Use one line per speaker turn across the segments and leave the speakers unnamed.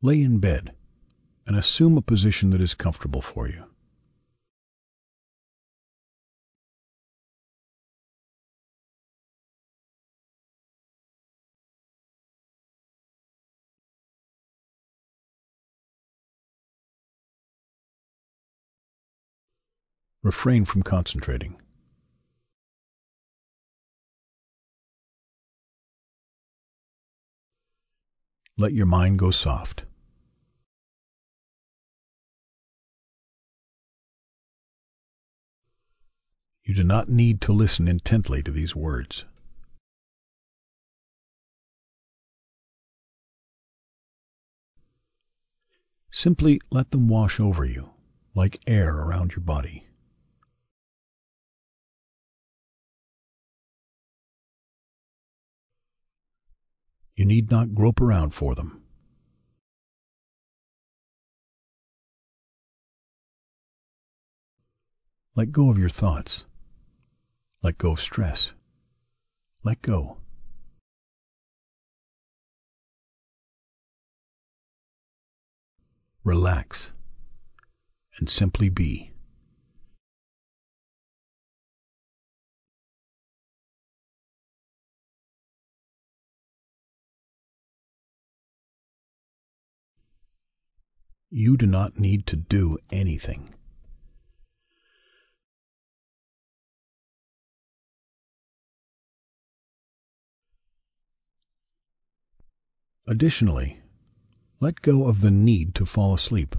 Lay in bed and assume a position that is comfortable for you. Refrain from concentrating. Let your mind go soft. You do not need to listen intently to these words. Simply let them wash over you, like air around your body. You need not grope around for them. Let go of your thoughts. Let go of stress. Let go. Relax and simply be. You do not need to do anything. Additionally, let go of the need to fall asleep.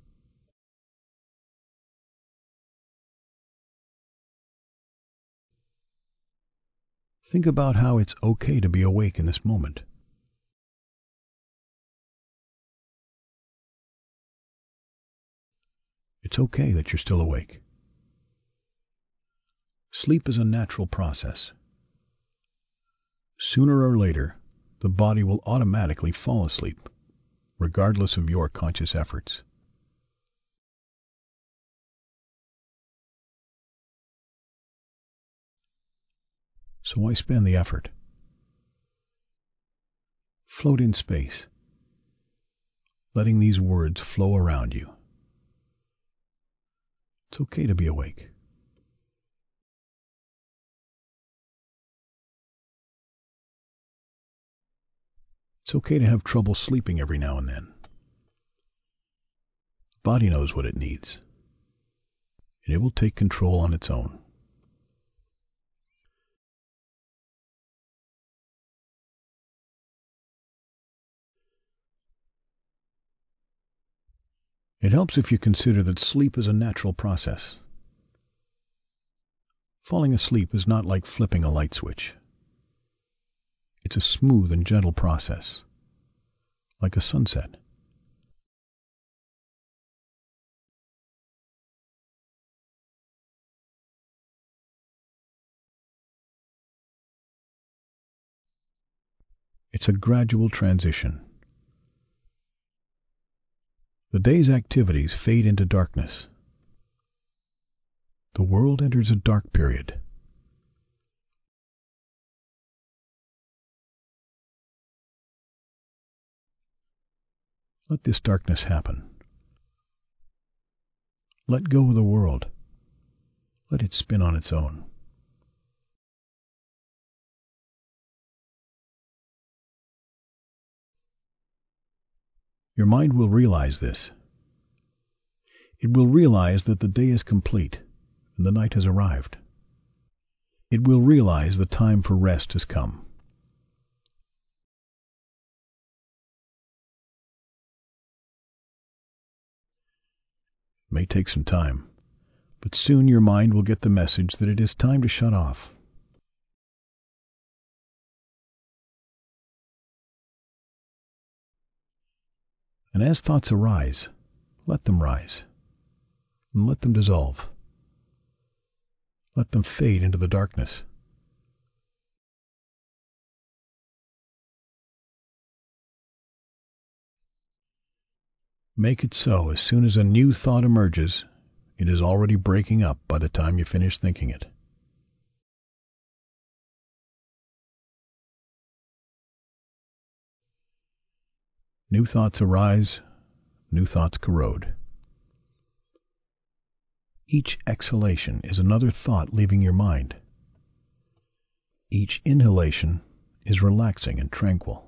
Think about how it's okay to be awake in this moment. It's okay that you're still awake. Sleep is a natural process. Sooner or later, the body will automatically fall asleep, regardless of your conscious efforts. So why spend the effort? Float in space, letting these words flow around you. It's okay to be awake. It's okay to have trouble sleeping every now and then. The body knows what it needs, and it will take control on its own. It helps if you consider that sleep is a natural process. Falling asleep is not like flipping a light switch. It's a smooth and gentle process, like a sunset. It's a gradual transition. The day's activities fade into darkness. The world enters a dark period. Let this darkness happen. Let go of the world. Let it spin on its own. Your mind will realize this. It will realize that the day is complete and the night has arrived. It will realize the time for rest has come. It may take some time, but soon your mind will get the message that it is time to shut off. And as thoughts arise, let them rise, and let them dissolve. Let them fade into the darkness. Make it so as soon as a new thought emerges, it is already breaking up by the time you finish thinking it. New thoughts arise, new thoughts corrode. Each exhalation is another thought leaving your mind. Each inhalation is relaxing and tranquil.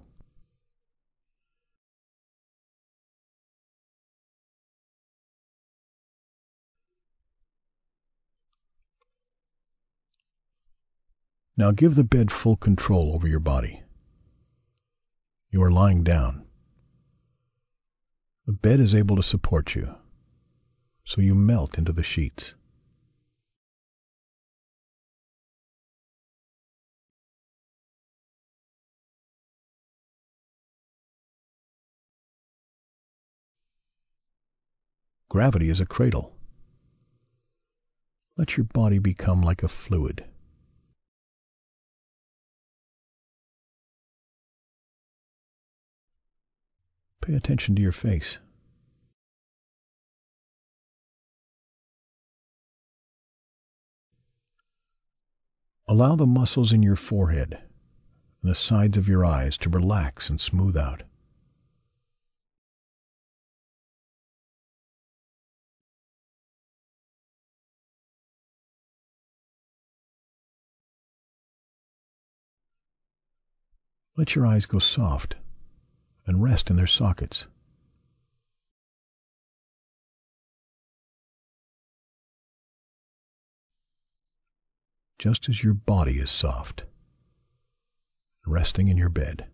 Now give the bed full control over your body. You are lying down. The bed is able to support you, so you melt into the sheets. Gravity is a cradle. Let your body become like a fluid. Pay attention to your face. Allow the muscles in your forehead and the sides of your eyes to relax and smooth out. Let your eyes go soft and rest in their sockets. Just as your body is soft, resting in your bed.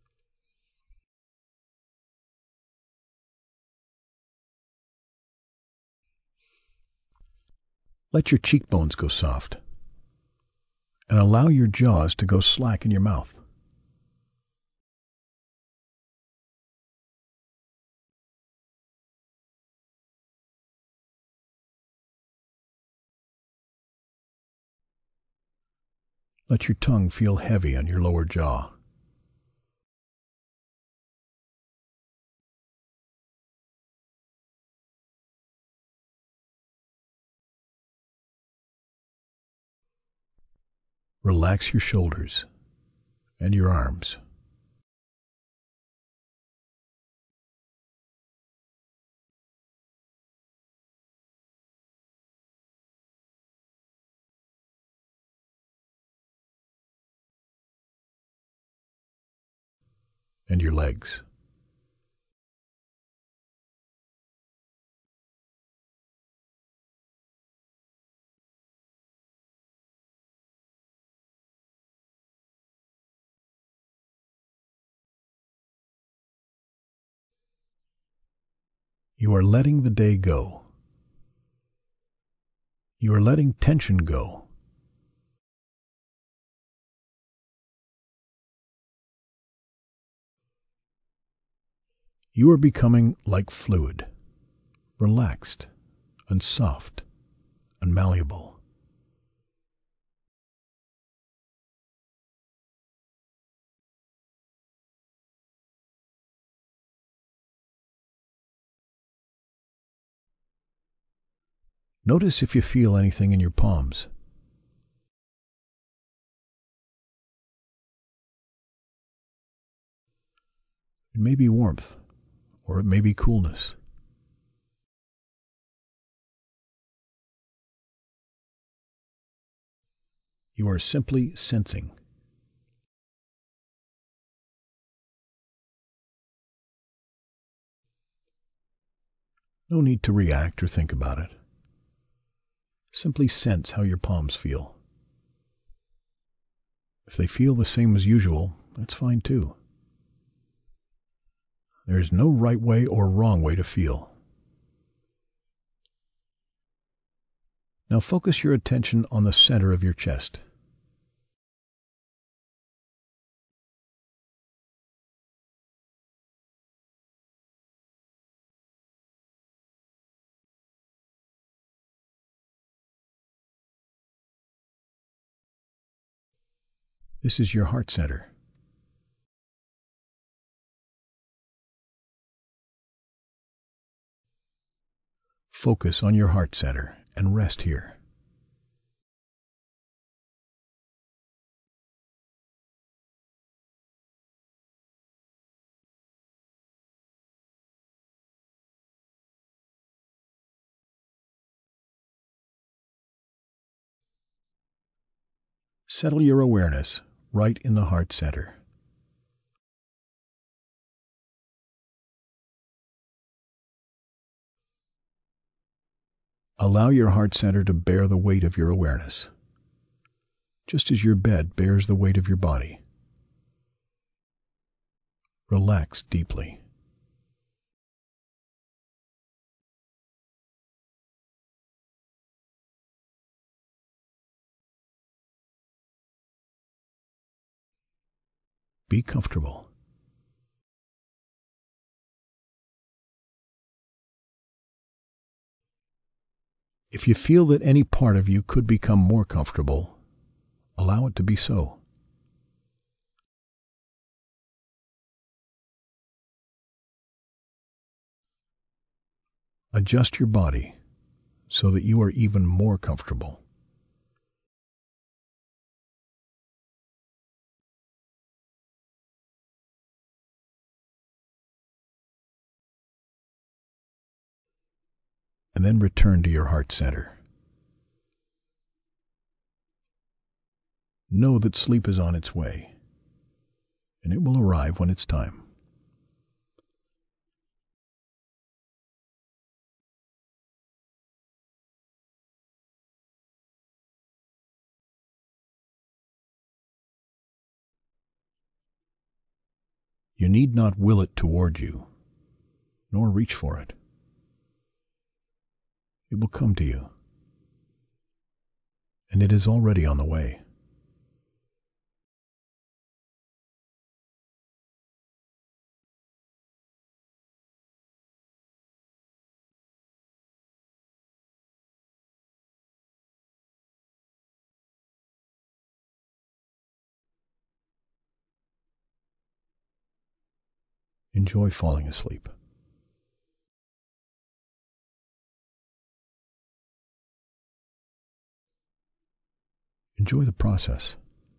Let your cheekbones go soft and allow your jaws to go slack in your mouth. Let your tongue feel heavy on your lower jaw. Relax your shoulders and your arms. And your legs. You are letting the day go. You are letting tension go. You are becoming like fluid, relaxed and soft and malleable. Notice if you feel anything in your palms. It may be warmth, or it may be coolness. You are simply sensing. No need to react or think about it. Simply sense how your palms feel. If they feel the same as usual, that's fine too. There is no right way or wrong way to feel. Now focus your attention on the center of your chest. This is your heart center. Focus on your heart center and rest here. Settle your awareness right in the heart center. Allow your heart center to bear the weight of your awareness, just as your bed bears the weight of your body. Relax deeply. Be comfortable. If you feel that any part of you could become more comfortable, allow it to be so. Adjust your body so that you are even more comfortable. And then return to your heart center. Know that sleep is on its way, and it will arrive when it's time. You need not will it toward you, nor reach for it. It will come to you, and it is already on the way. Enjoy falling asleep. Enjoy the process.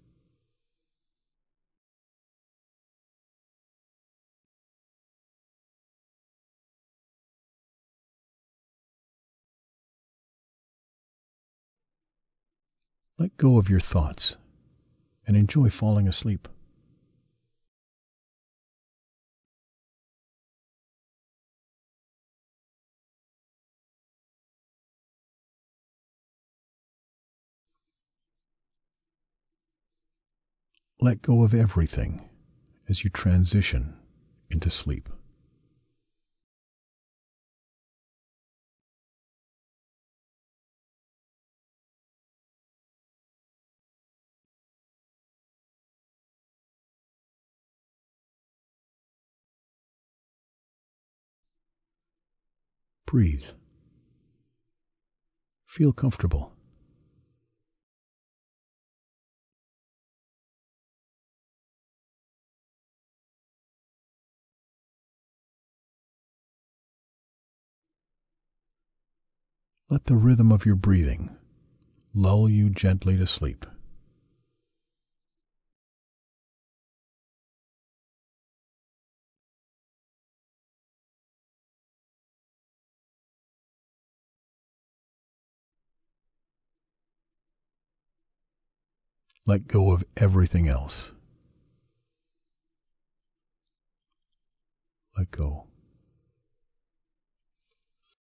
Let go of your thoughts and enjoy falling asleep. Let go of everything as you transition into sleep. Breathe. Feel comfortable. Let the rhythm of your breathing lull you gently to sleep. Let go of everything else. Let go.